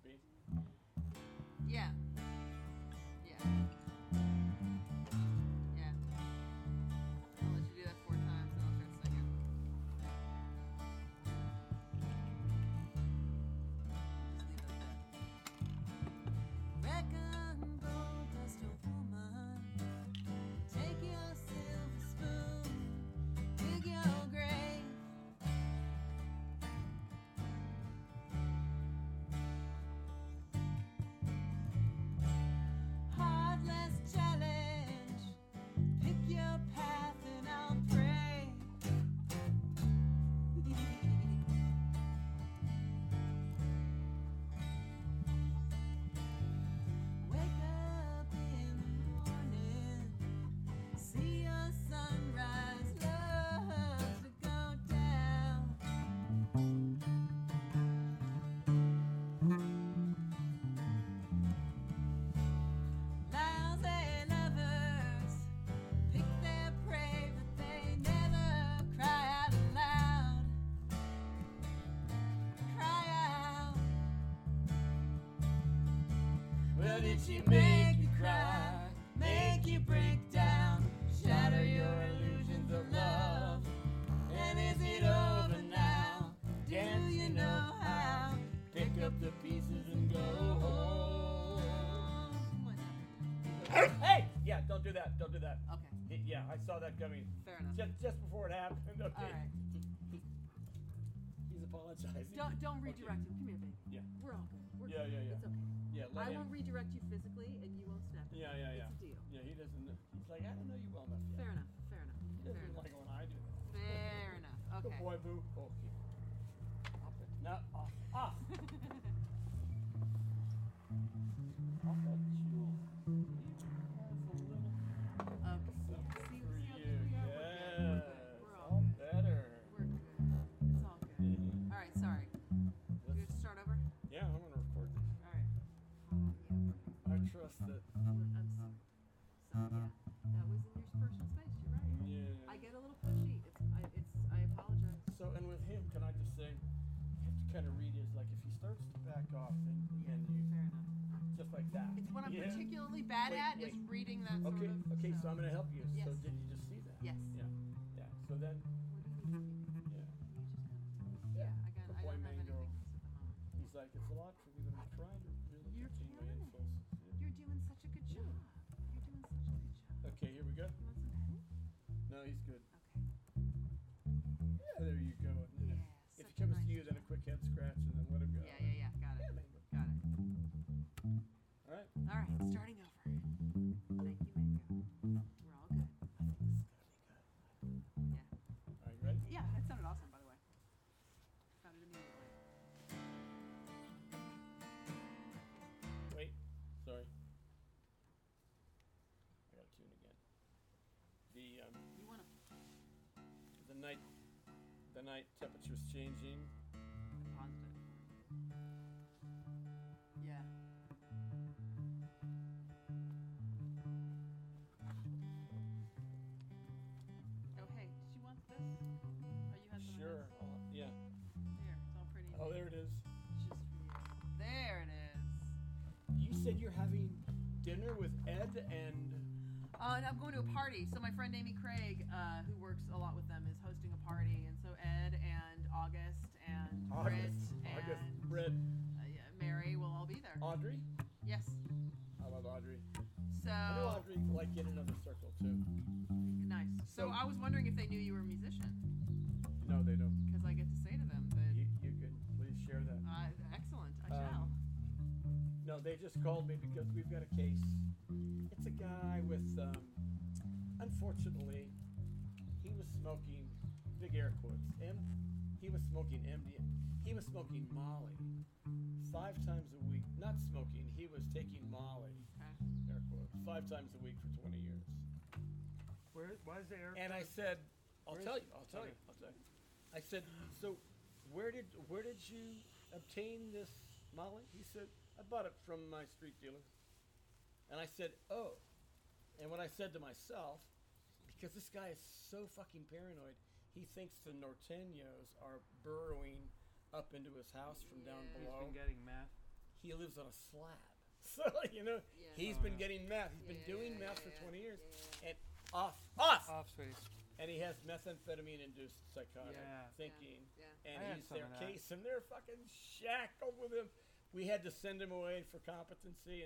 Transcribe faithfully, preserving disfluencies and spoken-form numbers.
be. Yeah. Yeah. Yeah. I'll let you do that four times and I'll start singing. Just leave that there. Reckon gold dust, a woman. Take your silver spoon, dig your grave. Hard, less challenge. Pick your path and I'll pray. Wake up in the morning, see your sunrise, loves to go down. Lousy lovers pick their prey, but they never cry out loud. Cry out. Well, did she make you cry? Make you break down? Shatter your illusions of love? And is it over now? Do you know how? Pick up the pieces and go home. Hey! Yeah, don't do that. Don't do that. Okay. Y- Yeah, I saw that coming. Fair enough. Just, just before it happened. Okay. All right. He's apologizing. Don't don't Okay. redirect him. Come here, baby. Yeah. We're all good. We're Yeah, good. yeah, yeah. It's okay. Yeah, let I him. won't redirect you physically, and you won't snap at me. Yeah, yeah, yeah. It's a deal. Yeah, he doesn't. know- He's like, I don't know you well enough yet. Fair enough. Fair enough. He Fair doesn't enough. like it when I do that. Fair enough. Okay. Good boy, boo. Okay. Up it. No, off. Off. Off that jewel. You have a little Okay. See, something see, for see how you. good we are? Yes. We're good. We're all all good. better. We're good. It's all good. Mhm. All right. Sorry. You have to start over. Yeah, I'm gonna record this. All right. Uh, yeah. I trust that. We're- I'm sorry. So yeah, that was in your personal space. You're right. Yeah. I get a little pushy. It's. I. It's. I apologize. So, and with him, can I just say, you have to kind of read his, like, if he starts to back off, then, then you, Fair enough. just like that. It's what I'm Yeah. particularly bad Wait, at wait. is reading that sort Okay, of. okay, so I'm gonna help you. So Yes. did you just see that? Yes. Yeah, yeah. So then, What do you mean? yeah, You just kind of- Yeah. Again, The I boy don't have mango. anything else at the moment. he's like, it's a lot for me, but I'm trying to really You're contain my killing it. impulses. Yeah. You're doing such a good job. You're doing such a good job. Okay, here we go. You want some petting? No, he's good. Okay. Yeah, there you go. And then Yeah. if such he comes nice to you, then a quick head scratch, and then let him go. Yeah, yeah, yeah. Got Yeah, it. mango. Got it. All right. All right, starting over. Thank you, Mango. We're all good. I think this is gonna be good. Yeah. All right, you ready? Yeah, that sounded awesome, by the way. Found it immediately. Wait, sorry. I gotta tune again. The um, You want to the night, the night temperature's changing. pause it. Yeah. Oh, hey, did you want this? Oh, you had some of Sure. this? Uh, yeah. Here, it's all pretty. Oh, there it is. It's just for you. There it is. You said you're having dinner with Ed and. Uh, and I'm going to a party. So my friend Amy Craig, uh, who works a lot with them, is hosting a party. And so Ed and August and August. Britt August. and Brett. uh, yeah, Mary will all be there. Audrey. Yes. I love Audrey. So I know Audrey like in another circle too. nice. So So- I was wondering if they knew you were a musician, No, they don't. because I get to say to them that You, you could please share that. uh, excellent. I Um, shall. No, they just called me because we've got a case. It's a guy with, um, unfortunately, he was smoking, big air quotes, M. He was smoking M D. He was smoking Molly five times a week. Not smoking. He was taking Molly, Okay. air quotes, five times a week for twenty years. Where? Why is the air? And I said, I'll Where's- tell you. I'll tell okay. you. I'll tell you. I said, so where did where did you obtain this Molly? He said, I bought it from my street dealer. And I said, oh. And when I said to myself, because this guy is so fucking paranoid, he thinks the Norteños are burrowing up into his house from down Yeah. He's below. been getting meth. he lives on a slab. So, you know, Yeah. he's Oh, been yeah. getting meth. He's been Yeah, doing yeah, meth yeah, for yeah, twenty years. yeah. And off, off! Off space. And he has methamphetamine-induced psychotic Yeah. thinking. Yeah. And I had he's some their of that. case, and they're fucking shackled with him. We had to send him away for competency.